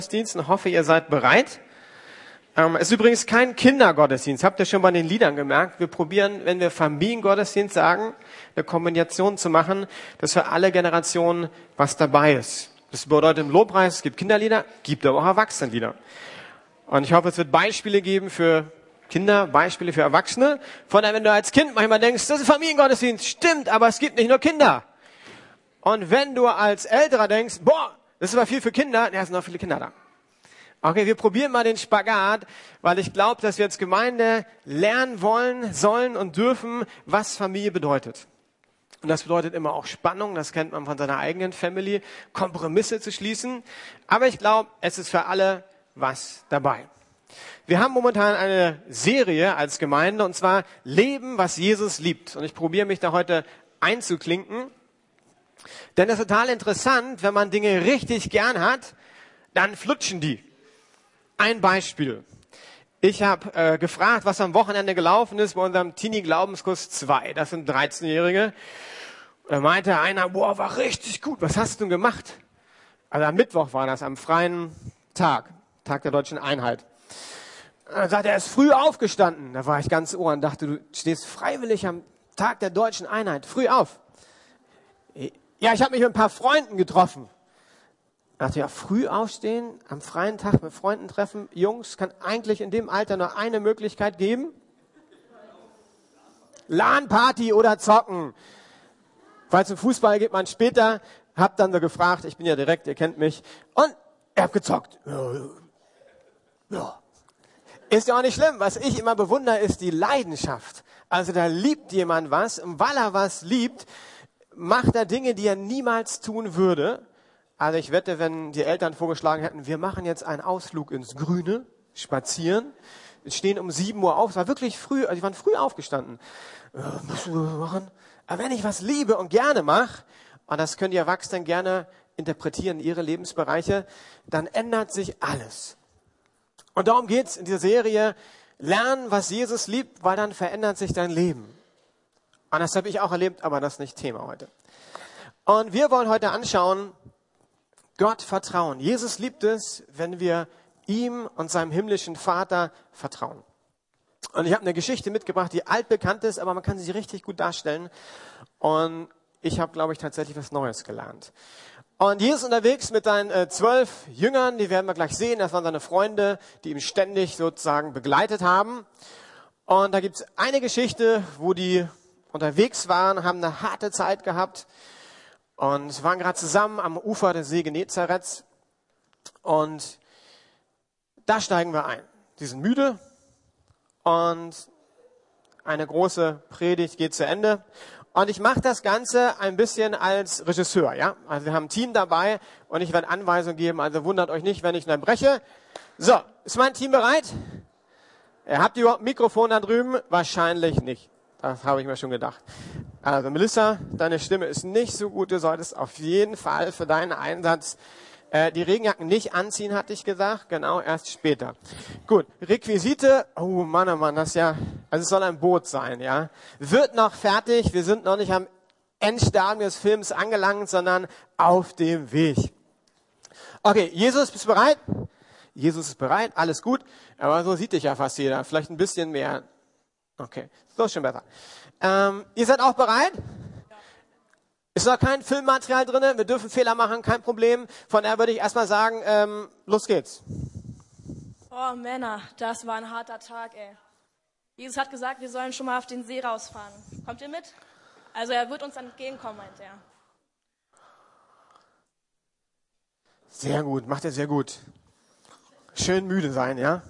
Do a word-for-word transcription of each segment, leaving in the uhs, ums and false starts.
Gottesdienst und hoffe, ihr seid bereit. Ähm, es ist übrigens kein Kindergottesdienst. Habt ihr schon bei den Liedern gemerkt? Wir probieren, wenn wir Familiengottesdienst sagen, eine Kombination zu machen, dass für alle Generationen was dabei ist. Das bedeutet im Lobpreis, es gibt Kinderlieder, gibt aber auch Erwachsenenlieder. Und ich hoffe, es wird Beispiele geben für Kinder, Beispiele für Erwachsene. Von daher, wenn du als Kind manchmal denkst, das ist ein Familiengottesdienst, stimmt, aber es gibt nicht nur Kinder. Und wenn du als Älterer denkst, boah, das ist aber viel für Kinder, ja, es sind noch viele Kinder da. Okay, wir probieren mal den Spagat, weil ich glaube, dass wir als Gemeinde lernen wollen, sollen und dürfen, was Familie bedeutet. Und das bedeutet immer auch Spannung, das kennt man von seiner eigenen Family, Kompromisse zu schließen. Aber ich glaube, es ist für alle was dabei. Wir haben momentan eine Serie als Gemeinde, und zwar Leben, was Jesus liebt. Und ich probiere mich da heute einzuklinken. Denn es ist total interessant, wenn man Dinge richtig gern hat, dann flutschen die. Ein Beispiel. Ich habe äh, gefragt, was am Wochenende gelaufen ist bei unserem Teenie-Glaubenskurs zwei. Das sind dreizehnjährige. Da meinte einer, boah, war richtig gut. Was hast du denn gemacht? Also am Mittwoch war das, am freien Tag, Tag der deutschen Einheit. Dann sagt er, er ist früh aufgestanden. Da war ich ganz ohr und dachte, du stehst freiwillig am Tag der deutschen Einheit, früh auf. Ja, ich habe mich mit ein paar Freunden getroffen. Da dachte ich, ja, früh aufstehen, am freien Tag mit Freunden treffen. Jungs, kann eigentlich in dem Alter nur eine Möglichkeit geben. LAN-Party oder zocken. Weil zum Fußball geht man später. Hab dann so gefragt, ich bin ja direkt, ihr kennt mich. Und er hat gezockt. Ja, ja. Ist ja auch nicht schlimm. Was ich immer bewundere, ist die Leidenschaft. Also da liebt jemand was. Und weil er was liebt, macht er Dinge, die er niemals tun würde. Also ich wette, wenn die Eltern vorgeschlagen hätten, wir machen jetzt einen Ausflug ins Grüne, spazieren, stehen um sieben Uhr auf, es war wirklich früh, also die waren früh aufgestanden. Ja, müssen wir machen. Aber wenn ich was liebe und gerne mache, und das können die Erwachsenen gerne interpretieren in ihre Lebensbereiche, dann ändert sich alles. Und darum geht's in dieser Serie, lernen, was Jesus liebt, weil dann verändert sich dein Leben. Und das habe ich auch erlebt, aber das ist nicht Thema heute. Und wir wollen heute anschauen, Gott vertrauen. Jesus liebt es, wenn wir ihm und seinem himmlischen Vater vertrauen. Und ich habe eine Geschichte mitgebracht, die altbekannt ist, aber man kann sie richtig gut darstellen. Und ich habe, glaube ich, tatsächlich was Neues gelernt. Und Jesus unterwegs mit seinen äh, zwölf Jüngern, die werden wir gleich sehen, das waren seine Freunde, die ihn ständig sozusagen begleitet haben. Und da gibt es eine Geschichte, wo die unterwegs waren, haben eine harte Zeit gehabt. Und waren gerade zusammen am Ufer des See Genezareth. Und da steigen wir ein. Sie sind müde und eine große Predigt geht zu Ende. Und ich mache das Ganze ein bisschen als Regisseur. Ja, also wir haben ein Team dabei und ich werde Anweisungen geben. Also wundert euch nicht, wenn ich unterbreche. So, ist mein Team bereit? Habt ihr überhaupt ein Mikrofon da drüben? Wahrscheinlich nicht. Das habe ich mir schon gedacht. Also Melissa, deine Stimme ist nicht so gut. Du solltest auf jeden Fall für deinen Einsatz äh, die Regenjacken nicht anziehen, hatte ich gesagt. Genau, erst später. Gut, Requisite. Oh Mann, oh Mann, das ist ja, also es soll ein Boot sein, ja. Wird noch fertig. Wir sind noch nicht am Endstadium des Films angelangt, sondern auf dem Weg. Okay, Jesus, bist du bereit? Jesus ist bereit, alles gut. Aber so sieht dich ja fast jeder. Vielleicht ein bisschen mehr. Okay, so ist schon besser. Ähm, ihr seid auch bereit? Ja. Ist noch kein Filmmaterial drin, wir dürfen Fehler machen, kein Problem. Von daher würde ich erstmal sagen, ähm, los geht's. Oh Männer, das war ein harter Tag, ey. Jesus hat gesagt, wir sollen schon mal auf den See rausfahren. Kommt ihr mit? Also er wird uns entgegenkommen, meint er. Sehr gut, macht er sehr gut. Schön müde sein, ja?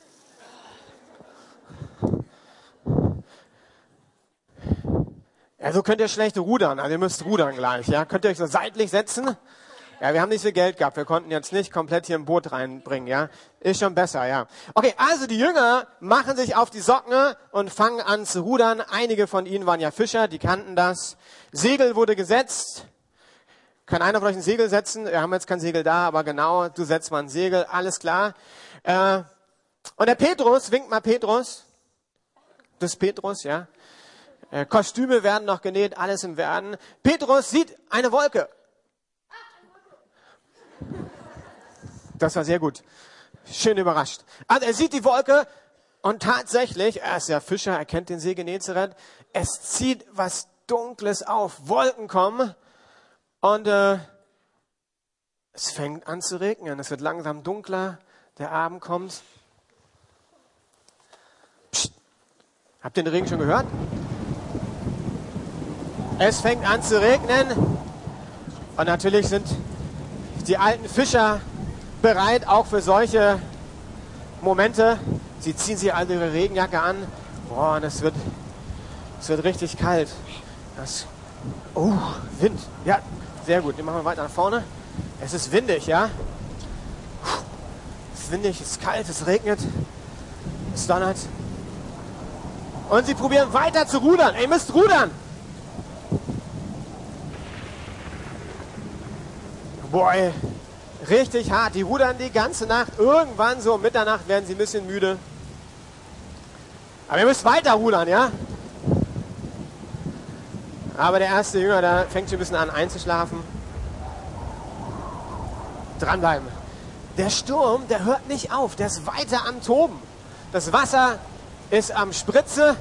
Ja, so könnt ihr schlecht rudern. Also ihr müsst rudern gleich, ja. Könnt ihr euch so seitlich setzen? Ja, wir haben nicht viel Geld gehabt. Wir konnten jetzt nicht komplett hier ein Boot reinbringen, ja. Ist schon besser, ja. Okay, also die Jünger machen sich auf die Socken und fangen an zu rudern. Einige von ihnen waren ja Fischer, die kannten das. Segel wurde gesetzt. Kann einer von euch ein Segel setzen? Wir haben jetzt kein Segel da, aber genau, du setzt mal ein Segel. Alles klar. Äh, und der Petrus, winkt mal Petrus. Das ist Petrus, ja. Kostüme werden noch genäht, alles im Werden. Petrus sieht eine Wolke. Das war sehr gut. Schön überrascht. Also er sieht die Wolke und tatsächlich, er ist ja Fischer, er kennt den See Genezareth, es zieht was Dunkles auf, Wolken kommen und äh, es fängt an zu regnen, es wird langsam dunkler, der Abend kommt. Psst. Habt ihr den Regen schon gehört? Es fängt an zu regnen und natürlich sind die alten Fischer bereit, auch für solche Momente. Sie ziehen sich also ihre Regenjacke an. Boah, und es wird, es wird richtig kalt. Das, oh, Wind. Ja, sehr gut. Den machen wir weiter nach vorne. Es ist windig, ja. Es ist windig, es ist kalt, es regnet, es donnert. Und sie probieren weiter zu rudern. Ihr müsst rudern. Boah, ey. Richtig hart. Die rudern die ganze Nacht. Irgendwann so um Mitternacht werden sie ein bisschen müde. Aber ihr müsst weiter rudern, ja? Aber der erste Jünger, der fängt schon ein bisschen an einzuschlafen. Dranbleiben. Der Sturm, der hört nicht auf. Der ist weiter am Toben. Das Wasser ist am Spritze.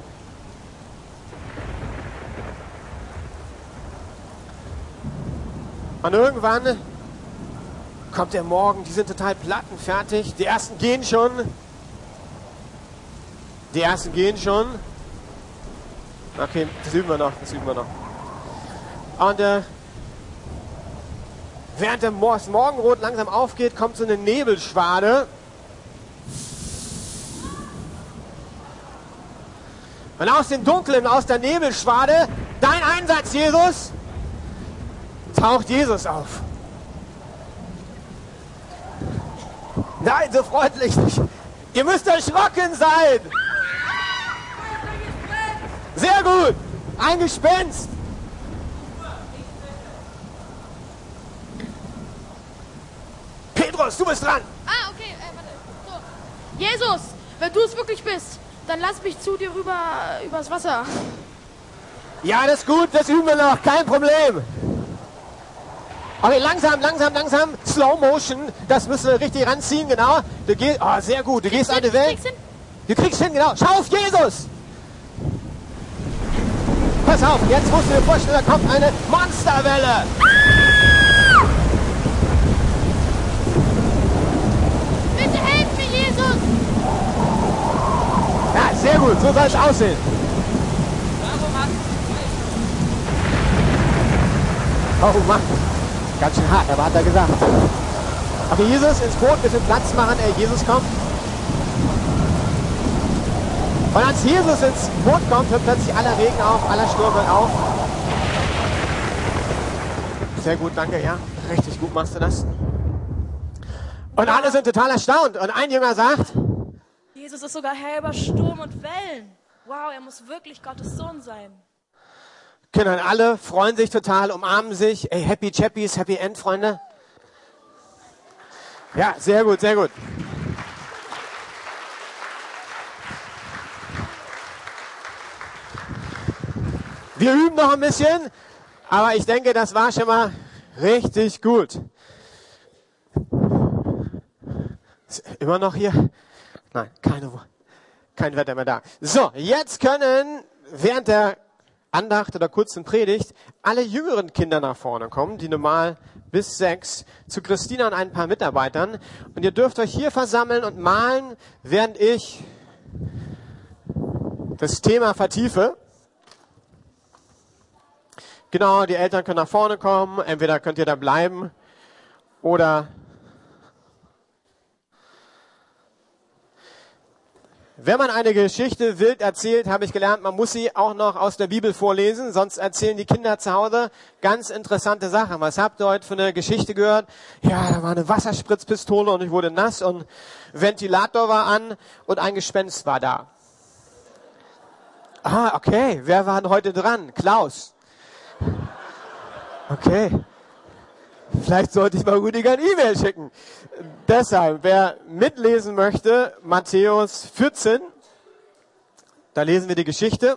Und irgendwann kommt der Morgen, die sind total platt und fertig. Die ersten gehen schon. Die ersten gehen schon. Okay, das üben wir noch, das üben wir noch. Und äh, während der Mor- das Morgenrot langsam aufgeht, kommt so eine Nebelschwade. Und aus dem Dunkeln, aus der Nebelschwade, dein Einsatz, Jesus, taucht Jesus auf. Nein, so freundlich nicht. Ihr müsst erschrocken sein. Sehr gut. Ein Gespenst. Petrus, du bist dran. Ah, okay. Äh, warte. So. Jesus, wenn du es wirklich bist, dann lass mich zu dir rüber äh, übers Wasser. Ja, das ist gut. Das üben wir noch. Kein Problem. Okay, langsam, langsam, langsam. Slow Motion. Das müssen wir richtig ranziehen, genau. Du gehst, oh, sehr gut. Du gehst hin, eine Welt. kriegst hin. Du kriegst hin, genau. Schau auf Jesus. Pass auf, jetzt musst du dir vorstellen, da kommt eine Monsterwelle. Ah! Bitte helf mir, Jesus. Ja, sehr gut. So soll es aussehen. Oh Mann. Ganz schön hart, aber hat er gesagt. Okay, Jesus ins Boot, bisschen Platz machen, ey, Jesus kommt. Und als Jesus ins Boot kommt, hört plötzlich aller Regen auf, aller Sturm hört auf. Sehr gut, danke, ja. Richtig gut machst du das. Und alle sind total erstaunt. Und ein Jünger sagt, Jesus ist sogar Herr über Sturm und Wellen. Wow, er muss wirklich Gottes Sohn sein. Genau, alle freuen sich total, umarmen sich. Ey, Happy Chappies, Happy End, Freunde. Ja, sehr gut, sehr gut. Wir üben noch ein bisschen, aber ich denke, das war schon mal richtig gut. Ist immer noch hier? Nein, keine, kein Wetter mehr da. So, jetzt können während der Andacht oder kurzen Predigt alle jüngeren Kinder nach vorne kommen, die normal bis sechs, zu Christina und ein paar Mitarbeitern. Und ihr dürft euch hier versammeln und malen, während ich das Thema vertiefe. Genau, die Eltern können nach vorne kommen, entweder könnt ihr da bleiben oder wenn man eine Geschichte wild erzählt, habe ich gelernt, man muss sie auch noch aus der Bibel vorlesen, sonst erzählen die Kinder zu Hause ganz interessante Sachen. Was habt ihr heute für eine Geschichte gehört? Ja, da war eine Wasserspritzpistole und ich wurde nass und Ventilator war an und ein Gespenst war da. Ah, okay, wer war denn heute dran? Klaus. Okay. Vielleicht sollte ich mal Rüdiger eine E-Mail schicken. Deshalb, wer mitlesen möchte, Matthäus vierzehn, da lesen wir die Geschichte.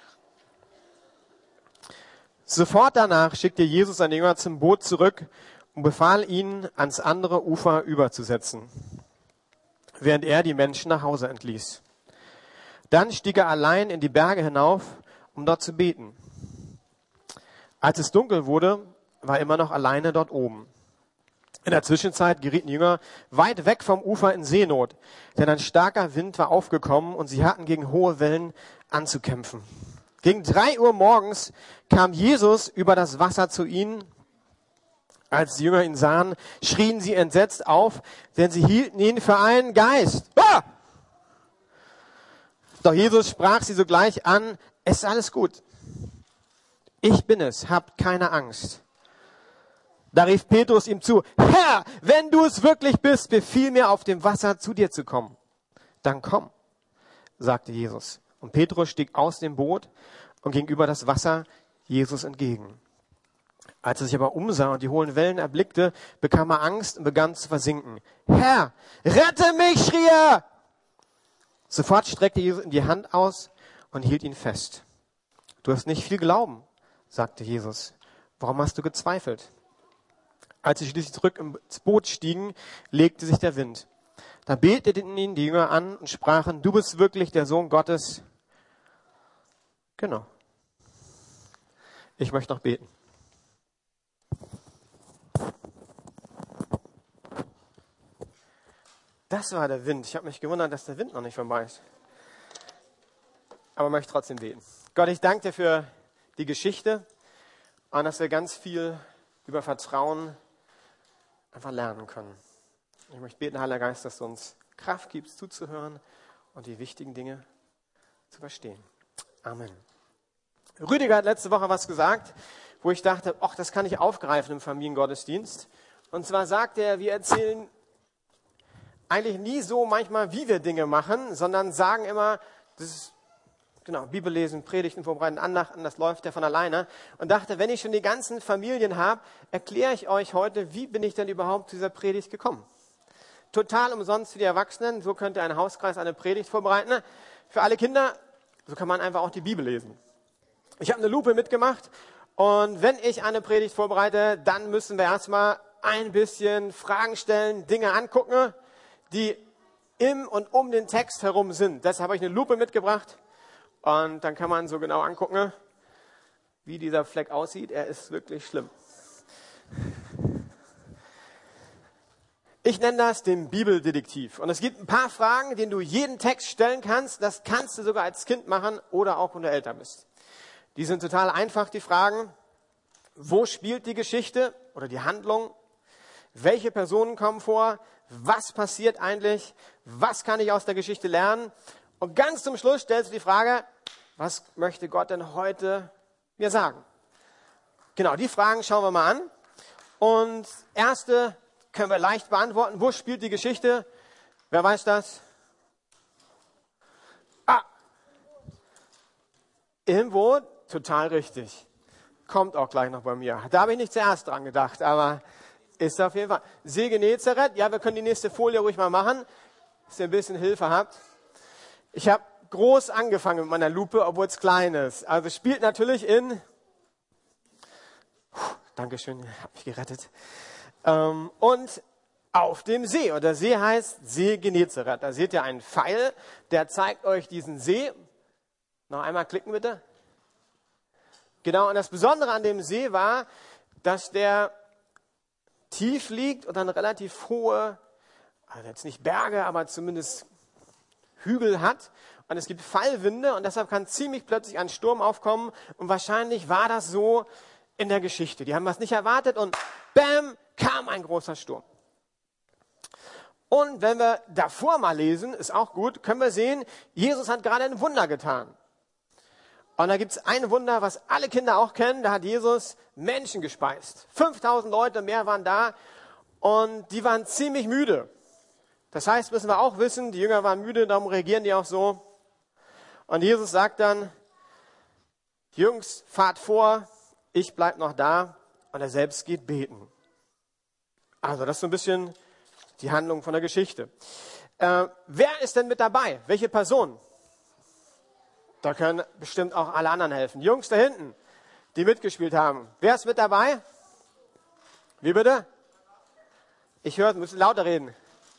Sofort danach schickte Jesus seine Jünger zum Boot zurück und befahl ihnen, ans andere Ufer überzusetzen, während er die Menschen nach Hause entließ. Dann stieg er allein in die Berge hinauf, um dort zu beten. Als es dunkel wurde, war er immer noch alleine dort oben. In der Zwischenzeit gerieten die Jünger weit weg vom Ufer in Seenot, denn ein starker Wind war aufgekommen und sie hatten gegen hohe Wellen anzukämpfen. Gegen drei Uhr morgens kam Jesus über das Wasser zu ihnen. Als die Jünger ihn sahen, schrien sie entsetzt auf, denn sie hielten ihn für einen Geist. Ah! Doch Jesus sprach sie sogleich an, es ist alles gut. Ich bin es, habt keine Angst. Da rief Petrus ihm zu, Herr, wenn du es wirklich bist, befiehl mir auf dem Wasser zu dir zu kommen. Dann komm, sagte Jesus. Und Petrus stieg aus dem Boot und ging über das Wasser Jesus entgegen. Als er sich aber umsah und die hohen Wellen erblickte, bekam er Angst und begann zu versinken. Herr, rette mich, schrie er. Sofort streckte Jesus ihm die Hand aus und hielt ihn fest. Du hast nicht viel Glauben, sagte Jesus. Warum hast du gezweifelt? Als sie schließlich zurück ins Boot stiegen, legte sich der Wind. Da beteten ihn die Jünger an und sprachen, du bist wirklich der Sohn Gottes. Genau. Ich möchte noch beten. Das war der Wind. Ich habe mich gewundert, dass der Wind noch nicht vorbei ist. Aber ich möchte trotzdem beten. Gott, ich danke dir für die Geschichte und dass wir ganz viel über Vertrauen einfach lernen können. Ich möchte beten, Heiliger Geist, dass du uns Kraft gibst, zuzuhören und die wichtigen Dinge zu verstehen. Amen. Rüdiger hat letzte Woche was gesagt, wo ich dachte, ach, das kann ich aufgreifen im Familiengottesdienst. Und zwar sagt er, wir erzählen eigentlich nie so manchmal, wie wir Dinge machen, sondern sagen immer, das ist, genau, Bibel lesen, Predigten vorbereiten, Andachten, das läuft ja von alleine. Und dachte, wenn ich schon die ganzen Familien habe, erkläre ich euch heute, wie bin ich denn überhaupt zu dieser Predigt gekommen. Total umsonst für die Erwachsenen, so könnte ein Hauskreis eine Predigt vorbereiten. Für alle Kinder, so kann man einfach auch die Bibel lesen. Ich habe eine Lupe mitgemacht und wenn ich eine Predigt vorbereite, dann müssen wir erstmal ein bisschen Fragen stellen, Dinge angucken, die im und um den Text herum sind. Deshalb habe ich eine Lupe mitgebracht und dann kann man so genau angucken, wie dieser Fleck aussieht. Er ist wirklich schlimm. Ich nenne das den Bibeldetektiv. Und es gibt ein paar Fragen, denen du jeden Text stellen kannst. Das kannst du sogar als Kind machen oder auch, wenn du älter bist. Die sind total einfach, die Fragen. Wo spielt die Geschichte oder die Handlung? Welche Personen kommen vor? Was passiert eigentlich? Was kann ich aus der Geschichte lernen? Und ganz zum Schluss stellst du die Frage, was möchte Gott denn heute mir sagen? Genau, die Fragen schauen wir mal an. Und erste können wir leicht beantworten. Wo spielt die Geschichte? Wer weiß das? Ah, im Boot, total richtig. Kommt auch gleich noch bei mir. Da habe ich nicht zuerst dran gedacht, aber ist auf jeden Fall. See Genezareth, ja, wir können die nächste Folie ruhig mal machen, dass ihr ein bisschen Hilfe habt. Ich habe groß angefangen mit meiner Lupe, obwohl es klein ist. Also spielt natürlich in, Puh, Dankeschön, hab mich gerettet, ähm, und auf dem See. Und der See heißt See Genezareth. Da seht ihr einen Pfeil, der zeigt euch diesen See. Noch einmal klicken bitte. Genau, und das Besondere an dem See war, dass der tief liegt und dann relativ hohe, also jetzt nicht Berge, aber zumindest Hügel hat. Und es gibt Fallwinde und deshalb kann ziemlich plötzlich ein Sturm aufkommen. Und wahrscheinlich war das so in der Geschichte. Die haben das nicht erwartet und bam, kam ein großer Sturm. Und wenn wir davor mal lesen, ist auch gut, können wir sehen, Jesus hat gerade ein Wunder getan. Und da gibt es ein Wunder, was alle Kinder auch kennen. Da hat Jesus Menschen gespeist. fünftausend Leute mehr waren da und die waren ziemlich müde. Das heißt, müssen wir auch wissen, die Jünger waren müde, darum reagieren die auch so. Und Jesus sagt dann, Jungs, fahrt vor, ich bleib noch da und er selbst geht beten. Also das ist so ein bisschen die Handlung von der Geschichte. Äh, wer ist denn mit dabei? Welche Person? Da können bestimmt auch alle anderen helfen. Jungs da hinten, die mitgespielt haben. Wer ist mit dabei? Wie bitte? Ich höre, müssen lauter reden.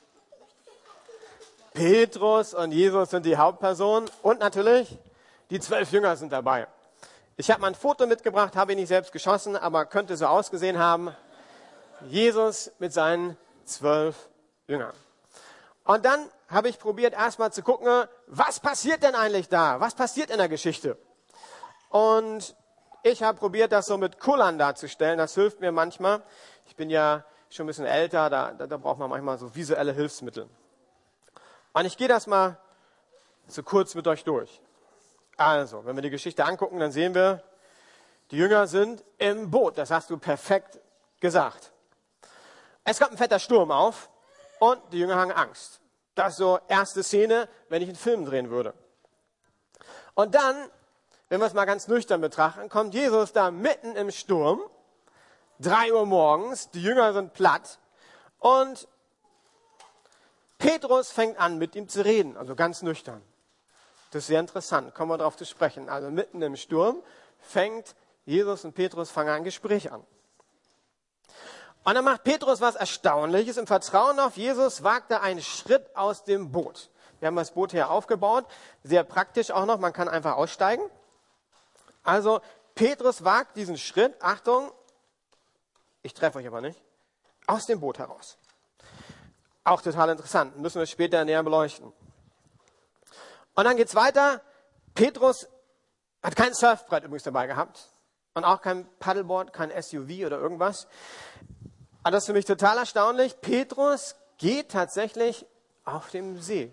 Petrus und Jesus sind die Hauptpersonen und natürlich die zwölf Jünger sind dabei. Ich habe mal ein Foto mitgebracht, habe ihn nicht selbst geschossen, aber könnte so ausgesehen haben. Jesus mit seinen zwölf Jüngern. Und dann habe ich probiert, erstmal zu gucken, was passiert denn eigentlich da? Was passiert in der Geschichte? Und ich habe probiert, das so mit Kullern darzustellen. Das hilft mir manchmal. Ich bin ja schon ein bisschen älter, da, da, da braucht man manchmal so visuelle Hilfsmittel. Und ich gehe das mal so kurz mit euch durch. Also, wenn wir die Geschichte angucken, dann sehen wir, die Jünger sind im Boot. Das hast du perfekt gesagt. Es kommt ein fetter Sturm auf und die Jünger haben Angst. Das ist so erste Szene, wenn ich einen Film drehen würde. Und dann, wenn wir es mal ganz nüchtern betrachten, kommt Jesus da mitten im Sturm, drei Uhr morgens, die Jünger sind platt und Petrus fängt an, mit ihm zu reden, also ganz nüchtern. Das ist sehr interessant, kommen wir darauf zu sprechen. Also mitten im Sturm fängt Jesus und Petrus fangen ein Gespräch an. Und dann macht Petrus was Erstaunliches. Im Vertrauen auf Jesus wagt er einen Schritt aus dem Boot. Wir haben das Boot hier aufgebaut, sehr praktisch auch noch, man kann einfach aussteigen. Also Petrus wagt diesen Schritt, Achtung, ich treffe euch aber nicht, aus dem Boot heraus. Auch total interessant, müssen wir später näher beleuchten. Und dann geht's weiter. Petrus hat kein Surfbrett übrigens dabei gehabt und auch kein Paddleboard, kein S U V oder irgendwas. Aber das ist für mich total erstaunlich. Petrus geht tatsächlich auf dem See.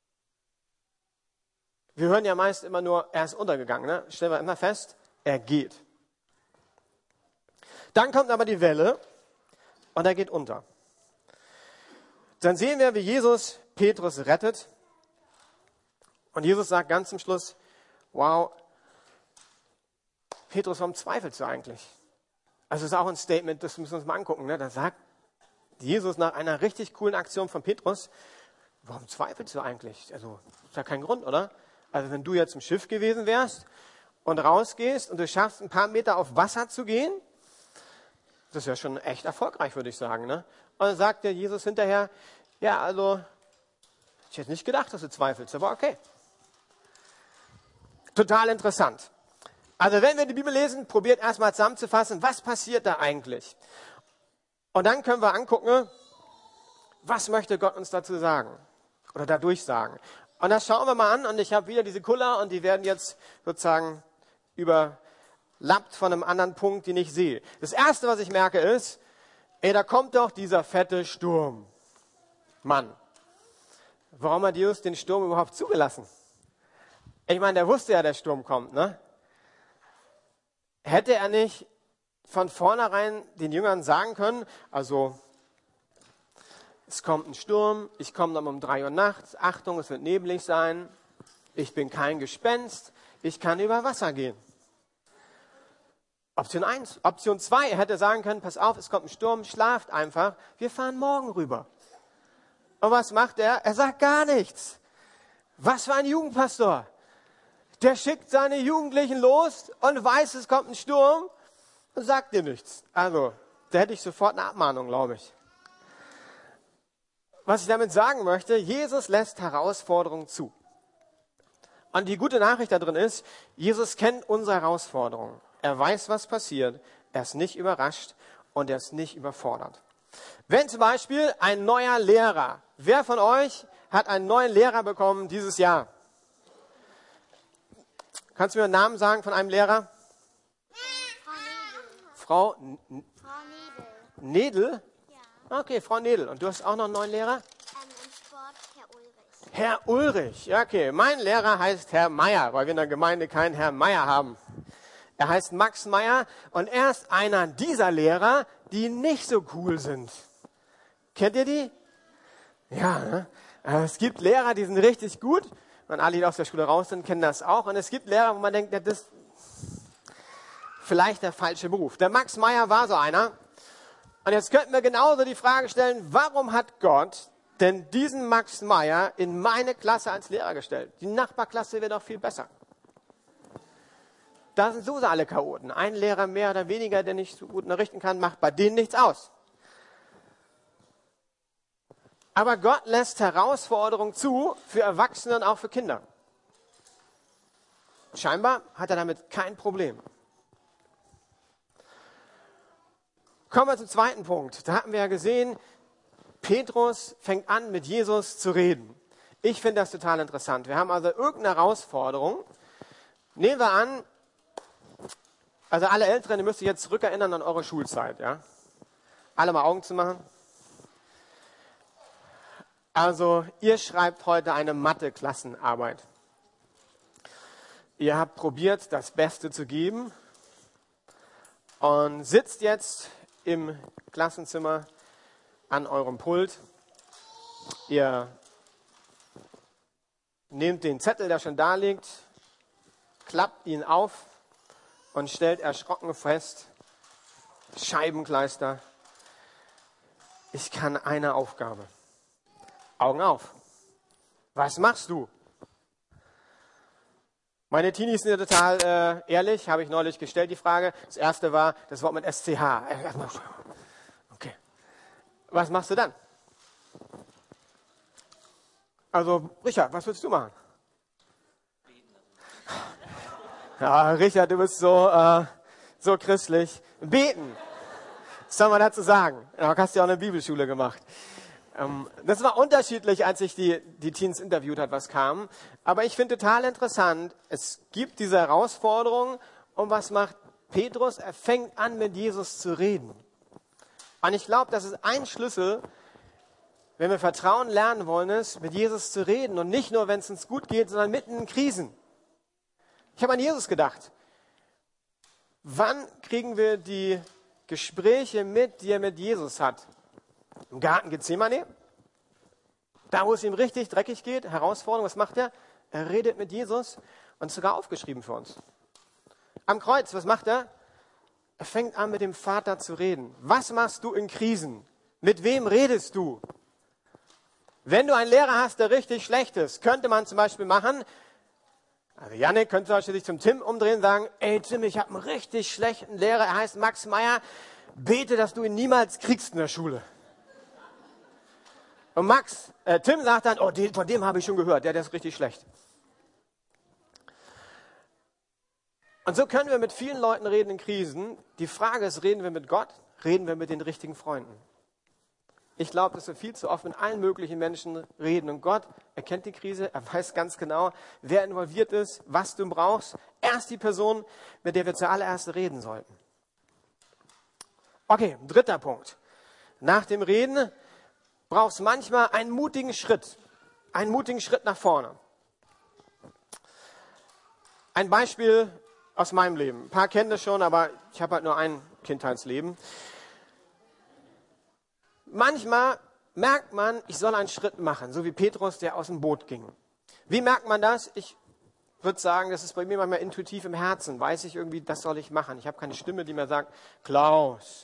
Wir hören ja meist immer nur, er ist untergegangen. Ne? Stellen wir immer fest, er geht. Dann kommt aber die Welle und er geht unter. Dann sehen wir, wie Jesus Petrus rettet. Und Jesus sagt ganz zum Schluss, wow, Petrus, warum zweifelst du eigentlich? Also das ist auch ein Statement, das müssen wir uns mal angucken. Ne? Da sagt Jesus nach einer richtig coolen Aktion von Petrus, warum zweifelst du eigentlich? Also ist ja kein Grund, oder? Also wenn du jetzt im Schiff gewesen wärst und rausgehst und du schaffst ein paar Meter auf Wasser zu gehen, das ist ja schon echt erfolgreich, würde ich sagen. Ne? Und dann sagt der Jesus hinterher, ja, also ich hätte nicht gedacht, dass du zweifelst, aber okay. Total interessant. Also wenn wir die Bibel lesen, probiert erstmal zusammenzufassen, was passiert da eigentlich? Und dann können wir angucken, was möchte Gott uns dazu sagen oder dadurch sagen. Und das schauen wir mal an und ich habe wieder diese Kuller und die werden jetzt sozusagen überlappt von einem anderen Punkt, den ich sehe. Das Erste, was ich merke ist, ey, da kommt doch dieser fette Sturm. Mann, warum hat Jesus den Sturm überhaupt zugelassen? Ich meine, der wusste ja, der Sturm kommt, ne? Hätte er nicht von vornherein den Jüngern sagen können, also es kommt ein Sturm, ich komme dann um drei Uhr nachts, Achtung, es wird neblig sein, ich bin kein Gespenst, ich kann über Wasser gehen. Option eins. Option zwei, er hätte sagen können, pass auf, es kommt ein Sturm, schlaft einfach, wir fahren morgen rüber. Und was macht er? Er sagt gar nichts. Was für ein Jugendpastor. Der schickt seine Jugendlichen los und weiß, es kommt ein Sturm und sagt dir nichts. Also, da hätte ich sofort eine Abmahnung, glaube ich. Was ich damit sagen möchte, Jesus lässt Herausforderungen zu. Und die gute Nachricht da drin ist, Jesus kennt unsere Herausforderungen. Er weiß, was passiert. Er ist nicht überrascht und er ist nicht überfordert. Wenn zum Beispiel ein neuer Lehrer, wer von euch hat einen neuen Lehrer bekommen dieses Jahr? Kannst du mir einen Namen sagen von einem Lehrer? Frau Nedel. Frau, N- Frau Nedel. Nedel? Ja. Okay, Frau Nedel. Und du hast auch noch einen neuen Lehrer? Ähm, Im Sport Herr Ulrich. Herr Ulrich. Ja, okay. Mein Lehrer heißt Herr Meier, weil wir in der Gemeinde keinen Herrn Meier haben. Er heißt Max Meier und er ist einer dieser Lehrer, die nicht so cool sind. Kennt ihr die? Ja, ne? Es gibt Lehrer, die sind richtig gut. Und alle, die aus der Schule raus sind, kennen das auch. Und es gibt Lehrer, wo man denkt, das ist vielleicht der falsche Beruf. Der Max Meier war so einer. Und jetzt könnten wir genauso die Frage stellen, warum hat Gott denn diesen Max Meier in meine Klasse als Lehrer gestellt? Die Nachbarklasse wäre doch viel besser. Da sind sowieso alle Chaoten. Ein Lehrer mehr oder weniger, der nicht so gut unterrichten kann, macht bei denen nichts aus. Aber Gott lässt Herausforderungen zu, für Erwachsene und auch für Kinder. Scheinbar hat er damit kein Problem. Kommen wir zum zweiten Punkt. Da hatten wir ja gesehen, Petrus fängt an, mit Jesus zu reden. Ich finde das total interessant. Wir haben also irgendeine Herausforderung. Nehmen wir an, also alle Älteren, ihr müsst euch jetzt zurückerinnern an eure Schulzeit. Ja? Alle mal Augen zu machen. Also ihr schreibt heute eine Mathe-Klassenarbeit. Ihr habt probiert, das Beste zu geben und sitzt jetzt im Klassenzimmer an eurem Pult. Ihr nehmt den Zettel, der schon da liegt, klappt ihn auf und stellt erschrocken fest, Scheibenkleister, ich kann eine Aufgabe. Augen auf. Was machst du? Meine Teenies sind ja total äh, ehrlich, habe ich neulich gestellt, die Frage. Das erste war das Wort mit S C H. Okay. Was machst du dann? Also, Richard, was würdest du machen? Ja, Richard, du bist so, äh, so christlich. Beten. Was soll man dazu sagen? Du hast ja auch eine Bibelschule gemacht. Ähm, das war unterschiedlich, als ich die, die Teens interviewt hat, was kam. Aber ich finde total interessant, es gibt diese Herausforderung. Und was macht Petrus? Er fängt an, mit Jesus zu reden. Und ich glaube, das ist ein Schlüssel, wenn wir Vertrauen lernen wollen, ist, mit Jesus zu reden. Und nicht nur, wenn es uns gut geht, sondern mitten in Krisen. Ich habe an Jesus gedacht. Wann kriegen wir die Gespräche mit, die er mit Jesus hat? Im Garten Gethsemane? Da, wo es ihm richtig dreckig geht, Herausforderung, was macht er? Er redet mit Jesus und ist sogar aufgeschrieben für uns. Am Kreuz, was macht er? Er fängt an, mit dem Vater zu reden. Was machst du in Krisen? Mit wem redest du? Wenn du einen Lehrer hast, der richtig schlecht ist, könnte man zum Beispiel machen, also Jannik könnte zum Beispiel sich zum Tim umdrehen und sagen, ey Tim, ich habe einen richtig schlechten Lehrer, er heißt Max Meyer, bete, dass du ihn niemals kriegst in der Schule. Und Max, äh, Tim sagt dann, oh, den, von dem habe ich schon gehört, der, der ist richtig schlecht. Und so können wir mit vielen Leuten reden in Krisen. Die Frage ist, reden wir mit Gott, reden wir mit den richtigen Freunden? Ich glaube, dass wir viel zu oft mit allen möglichen Menschen reden. Und Gott erkennt die Krise, er weiß ganz genau, wer involviert ist, was du brauchst. Er ist die Person, mit der wir zuallererst reden sollten. Okay, dritter Punkt. Nach dem Reden brauchst du manchmal einen mutigen Schritt. Einen mutigen Schritt nach vorne. Ein Beispiel aus meinem Leben. Ein paar kennen das schon, aber ich habe halt nur ein Kindheitsleben. Manchmal merkt man, ich soll einen Schritt machen, so wie Petrus, der aus dem Boot ging. Wie merkt man das? Ich würde sagen, das ist bei mir manchmal intuitiv im Herzen. Weiß ich irgendwie, das soll ich machen. Ich habe keine Stimme, die mir sagt, Klaus,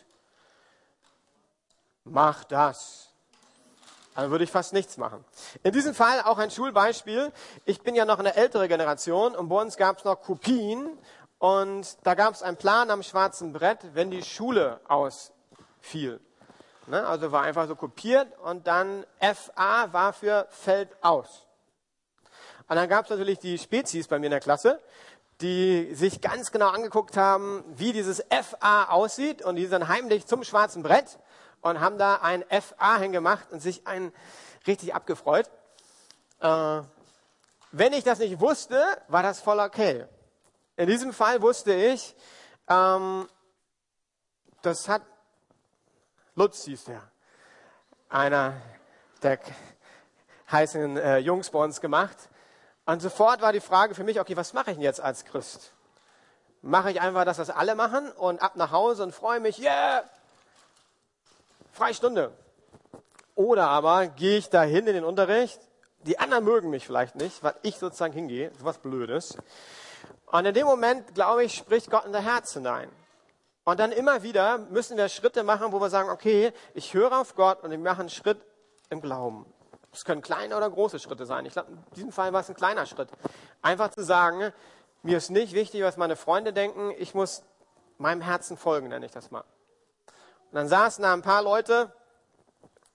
mach das. Dann würde ich fast nichts machen. In diesem Fall auch ein Schulbeispiel. Ich bin ja noch eine ältere Generation und bei uns gab es noch Kopien. Und da gab es einen Plan am schwarzen Brett, wenn die Schule ausfiel. Ne, also war einfach so kopiert und dann F A war für fällt aus. Und dann gab es natürlich die Spezies bei mir in der Klasse, die sich ganz genau angeguckt haben, wie dieses F A aussieht und die sind dann heimlich zum schwarzen Brett und haben da ein F A hingemacht und sich einen richtig abgefreut. Äh, wenn ich das nicht wusste, war das voll okay. In diesem Fall wusste ich, ähm, das hat Lutz hieß der, einer der heißen äh, Jungs bei uns gemacht. Und sofort war die Frage für mich, okay, was mache ich denn jetzt als Christ? Mache ich einfach das, was alle machen und ab nach Hause und freue mich, yeah, Freistunde. Oder aber gehe ich dahin in den Unterricht, die anderen mögen mich vielleicht nicht, weil ich sozusagen hingehe, so was Blödes. Und in dem Moment, glaube ich, spricht Gott in dein Herz hinein. Und dann immer wieder müssen wir Schritte machen, wo wir sagen, okay, ich höre auf Gott und ich mache einen Schritt im Glauben. Es können kleine oder große Schritte sein. Ich glaube, in diesem Fall war es ein kleiner Schritt. Einfach zu sagen, mir ist nicht wichtig, was meine Freunde denken, ich muss meinem Herzen folgen, nenne ich das mal. Und dann saßen da ein paar Leute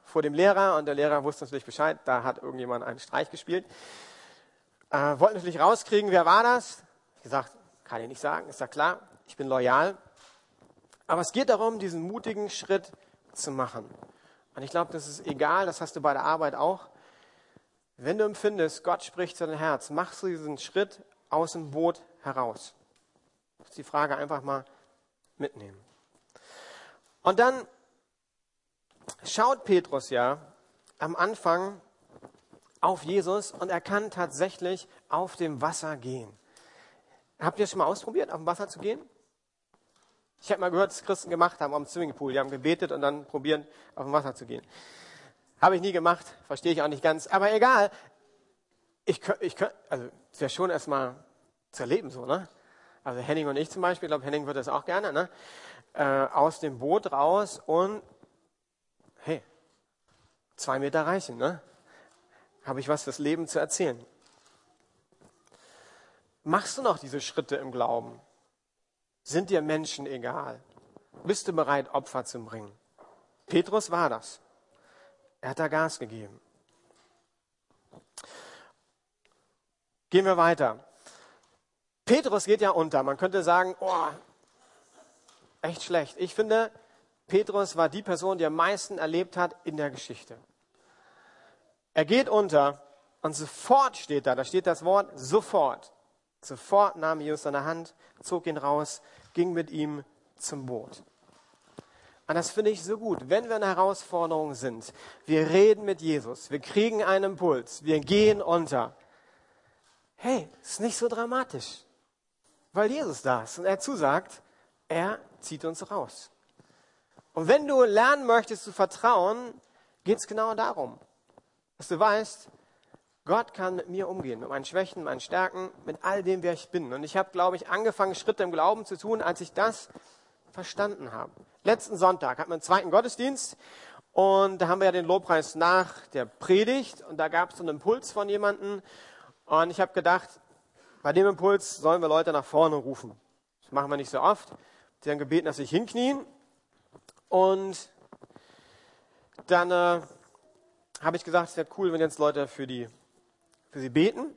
vor dem Lehrer und der Lehrer wusste natürlich Bescheid, da hat irgendjemand einen Streich gespielt. Äh, wollte natürlich rauskriegen, wer war das? Ich gesagt, kann ich nicht sagen, ist ja klar, ich bin loyal. Aber es geht darum, diesen mutigen Schritt zu machen. Und ich glaube, das ist egal, das hast du bei der Arbeit auch. Wenn du empfindest, Gott spricht zu deinem Herz, machst du diesen Schritt aus dem Boot heraus. Das ist die Frage, einfach mal mitnehmen. Und dann schaut Petrus ja am Anfang auf Jesus und er kann tatsächlich auf dem Wasser gehen. Habt ihr es schon mal ausprobiert, auf dem Wasser zu gehen? Ich habe mal gehört, dass Christen gemacht haben am Swimmingpool. Die haben gebetet und dann probieren, auf dem Wasser zu gehen. Habe ich nie gemacht, verstehe ich auch nicht ganz. Aber egal, ich, ich, also es wäre schon erstmal zu erleben so, ne? Also Henning und ich zum Beispiel, ich glaube, Henning würde das auch gerne, ne? Äh, aus dem Boot raus und hey, zwei Meter reichen, ne? Habe ich was fürs Leben zu erzählen. Machst du noch diese Schritte im Glauben? Sind dir Menschen egal? Bist du bereit, Opfer zu bringen? Petrus war das. Er hat da Gas gegeben. Gehen wir weiter. Petrus geht ja unter. Man könnte sagen, oh, echt schlecht. Ich finde, Petrus war die Person, die am meisten erlebt hat in der Geschichte. Er geht unter und sofort steht da, da steht das Wort sofort. Sofort nahm Jesus seine Hand, zog ihn raus, ging mit ihm zum Boot. Und das finde ich so gut. Wenn wir in Herausforderungen sind, wir reden mit Jesus, wir kriegen einen Impuls, wir gehen unter. Hey, ist nicht so dramatisch, weil Jesus da ist und er zusagt, er zieht uns raus. Und wenn du lernen möchtest zu vertrauen, geht es genau darum, dass du weißt, Gott kann mit mir umgehen, mit meinen Schwächen, meinen Stärken, mit all dem, wer ich bin. Und ich habe, glaube ich, angefangen, Schritte im Glauben zu tun, als ich das verstanden habe. Letzten Sonntag hatten wir einen zweiten Gottesdienst und da haben wir ja den Lobpreis nach der Predigt und da gab es so einen Impuls von jemandem und ich habe gedacht, bei dem Impuls sollen wir Leute nach vorne rufen. Das machen wir nicht so oft. Sie haben gebeten, dass sie sich hinknien und dann äh, habe ich gesagt, es wäre cool, wenn jetzt Leute für die für sie beten.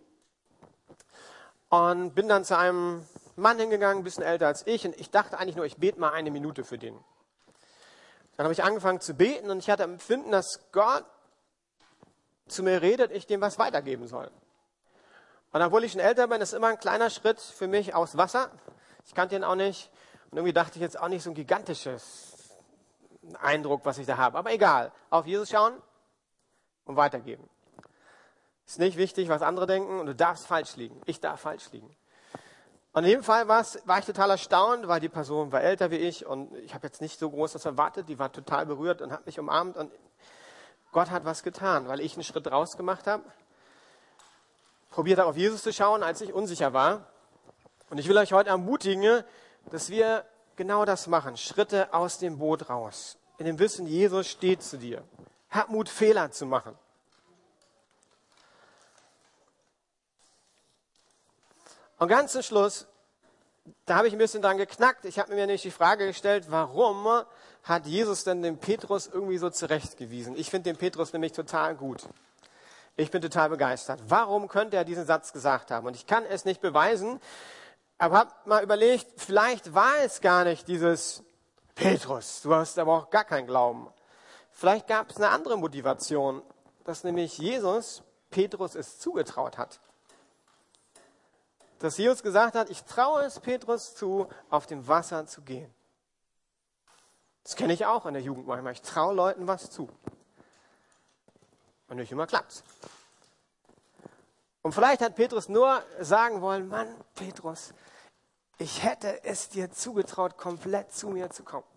Und bin dann zu einem Mann hingegangen, ein bisschen älter als ich. Und ich dachte eigentlich nur, ich bete mal eine Minute für den. Dann habe ich angefangen zu beten und ich hatte Empfinden, dass Gott zu mir redet, ich dem was weitergeben soll. Und obwohl ich schon älter bin, ist immer ein kleiner Schritt für mich aus Wasser. Ich kannte ihn auch nicht. Und irgendwie dachte ich jetzt auch nicht so ein gigantisches Eindruck, was ich da habe. Aber egal, auf Jesus schauen und weitergeben. Ist nicht wichtig, was andere denken und du darfst falsch liegen. Ich darf falsch liegen. Und in dem Fall war ich total erstaunt, weil die Person war älter wie ich und ich habe jetzt nicht so groß was erwartet. Die war total berührt und hat mich umarmt und Gott hat was getan, weil ich einen Schritt rausgemacht habe. Probiert habe, auf Jesus zu schauen, als ich unsicher war. Und ich will euch heute ermutigen, dass wir genau das machen. Schritte aus dem Boot raus. In dem Wissen, Jesus steht zu dir. Hab Mut, Fehler zu machen. Und ganz zum Schluss, da habe ich ein bisschen dran geknackt. Ich habe mir nämlich die Frage gestellt, warum hat Jesus denn den Petrus irgendwie so zurechtgewiesen? Ich finde den Petrus nämlich total gut. Ich bin total begeistert. Warum könnte er diesen Satz gesagt haben? Und ich kann es nicht beweisen, aber habe mal überlegt, vielleicht war es gar nicht dieses Petrus, du hast aber auch gar keinen Glauben. Vielleicht gab es eine andere Motivation, dass nämlich Jesus Petrus es zugetraut hat. Dass Jesus gesagt hat, ich traue es Petrus zu, auf dem Wasser zu gehen. Das kenne ich auch in der Jugend manchmal. Ich traue Leuten was zu. Und nicht immer klappt's. Und vielleicht hat Petrus nur sagen wollen, Mann, Petrus, ich hätte es dir zugetraut, komplett zu mir zu kommen.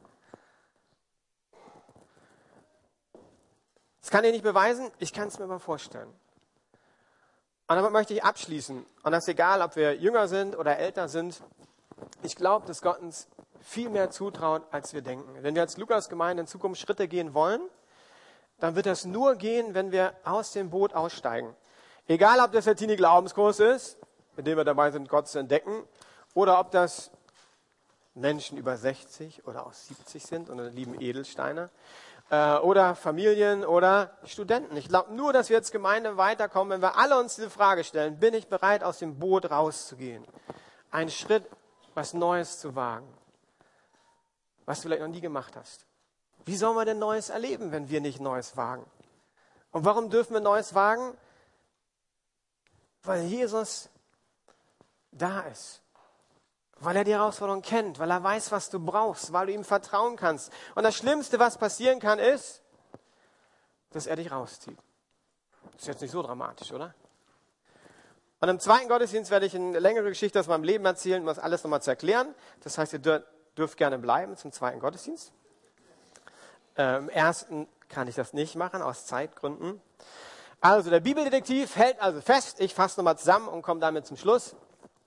Das kann ich nicht beweisen, ich kann es mir mal vorstellen. Und damit möchte ich abschließen. Und das ist egal, ob wir jünger sind oder älter sind. Ich glaube, dass Gott uns viel mehr zutraut, als wir denken. Wenn wir als Lukas-Gemeinde in Zukunft Schritte gehen wollen, dann wird das nur gehen, wenn wir aus dem Boot aussteigen. Egal, ob das der Teenie-Glaubenskurs ist, mit dem wir dabei sind, Gott zu entdecken, oder ob das Menschen über sechzig oder auch siebzig sind und lieben Edelsteine, äh, oder Familien oder Studenten. Ich glaube nur, dass wir als Gemeinde weiterkommen, wenn wir alle uns diese Frage stellen, bin ich bereit, aus dem Boot rauszugehen? Einen Schritt, was Neues zu wagen, was du vielleicht noch nie gemacht hast. Wie sollen wir denn Neues erleben, wenn wir nicht Neues wagen? Und warum dürfen wir Neues wagen? Weil Jesus da ist. Weil er die Herausforderung kennt, weil er weiß, was du brauchst, weil du ihm vertrauen kannst. Und das Schlimmste, was passieren kann, ist, dass er dich rauszieht. Das ist jetzt nicht so dramatisch, oder? Und im zweiten Gottesdienst werde ich eine längere Geschichte aus meinem Leben erzählen, um das alles nochmal zu erklären. Das heißt, ihr dürft, dürft gerne bleiben zum zweiten Gottesdienst. Äh, Im ersten kann ich das nicht machen, aus Zeitgründen. Also, der Bibeldetektiv hält also fest, ich fasse nochmal zusammen und komme damit zum Schluss.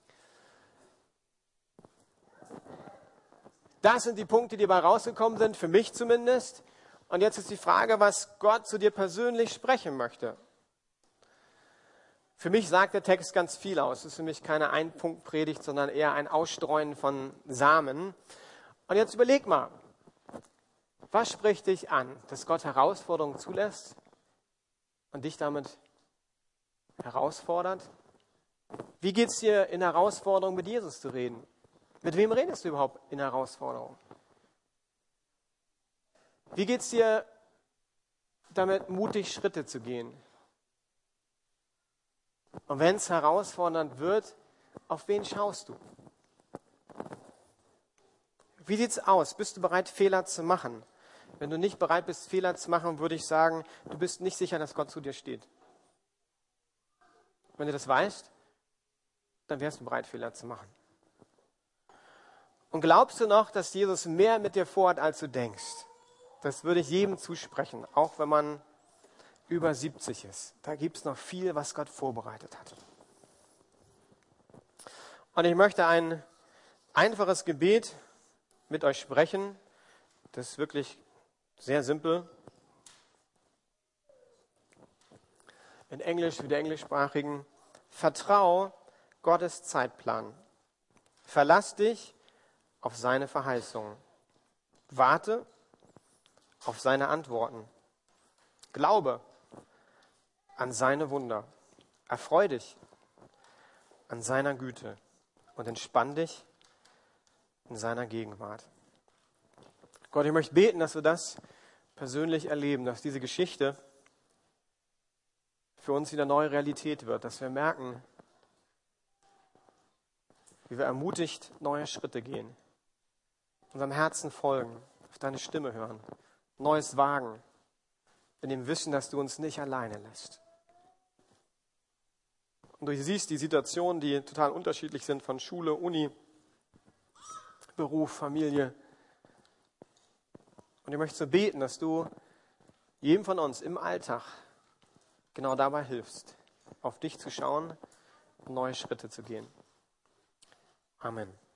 Das sind die Punkte, die dabei rausgekommen sind, für mich zumindest. Und jetzt ist die Frage, was Gott zu dir persönlich sprechen möchte. Für mich sagt der Text ganz viel aus. Es ist für mich keine Ein-Punkt-Predigt, sondern eher ein Ausstreuen von Samen. Und jetzt überleg mal, was spricht dich an, dass Gott Herausforderungen zulässt und dich damit herausfordert? Wie geht es dir in Herausforderungen, mit Jesus zu reden? Mit wem redest du überhaupt in Herausforderungen? Wie geht es dir damit, mutig Schritte zu gehen? Und wenn es herausfordernd wird, auf wen schaust du? Wie sieht es aus? Bist du bereit, Fehler zu machen? Wenn du nicht bereit bist, Fehler zu machen, würde ich sagen, du bist nicht sicher, dass Gott zu dir steht. Wenn du das weißt, dann wärst du bereit, Fehler zu machen. Und glaubst du noch, dass Jesus mehr mit dir vorhat, als du denkst? Das würde ich jedem zusprechen, auch wenn man über siebzig ist. Da gibt es noch viel, was Gott vorbereitet hat. Und ich möchte ein einfaches Gebet mit euch sprechen. Das ist wirklich sehr simpel. In Englisch, für die Englischsprachigen. Vertrau Gottes Zeitplan. Verlass dich auf seine Verheißungen. Warte auf seine Antworten. Glaube an seine Wunder. Erfreu dich an seiner Güte und entspann dich in seiner Gegenwart. Gott, ich möchte beten, dass wir das persönlich erleben, dass diese Geschichte für uns wieder neue Realität wird, dass wir merken, wie wir ermutigt neue Schritte gehen, unserem Herzen folgen, auf deine Stimme hören, Neues wagen, in dem Wissen, dass du uns nicht alleine lässt. Und du siehst die Situationen, die total unterschiedlich sind von Schule, Uni, Beruf, Familie. Und ich möchte so beten, dass du jedem von uns im Alltag genau dabei hilfst, auf dich zu schauen und neue Schritte zu gehen. Amen.